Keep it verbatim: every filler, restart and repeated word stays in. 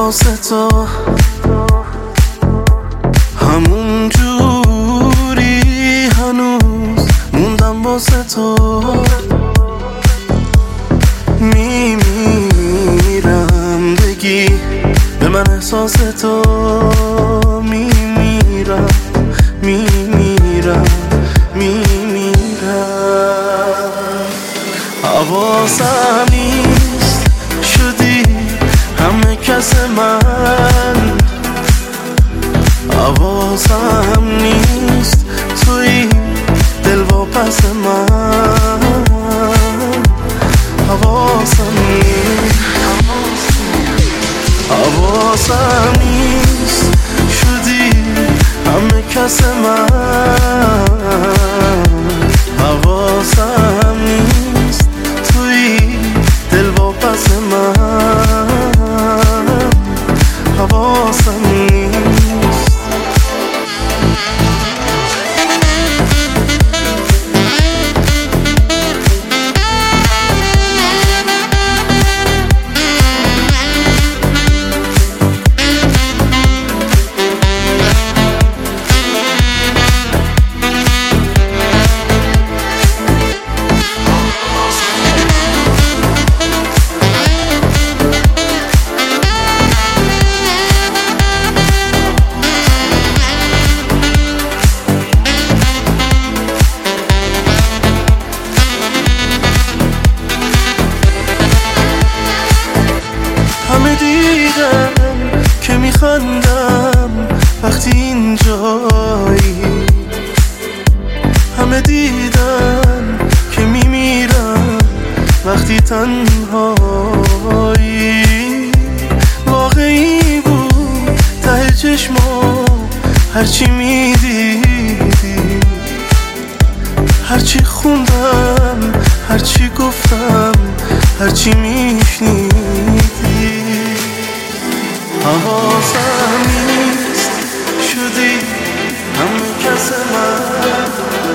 واسه تو همون جوری هنوز موندم واسه تو میمیرم بگی به من احساس تو میمیرم میمیرم میمیرم حواسم نیست شدی همه کس من حواسم نیست توی دل و پس من حواسم نیست حواسم نیست شدی همه کس من حواسم نیست توی دل و پس من حواسم نیست همه دیدم که میخندم وقتی اینجایی همه دیدم که میمیرم وقتی تنهایی واقعی بود ته چشما هرچی میدیدی هرچی خوندم هرچی گفتم هرچی میشنیدی حواسم نیست شدی همه کس من